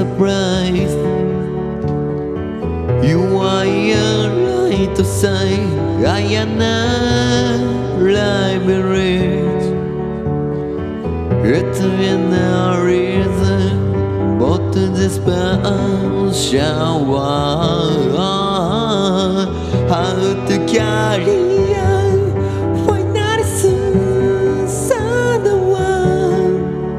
surprise. You are right to say I am not liberate. It's been a reason but this shower. How to carry on final sad one.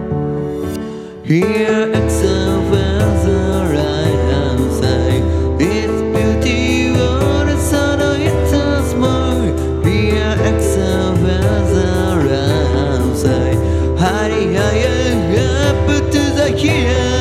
Here itself as I am saying it's beauty or the sun it's a smile. Here itself as I am saying hurry up to the here.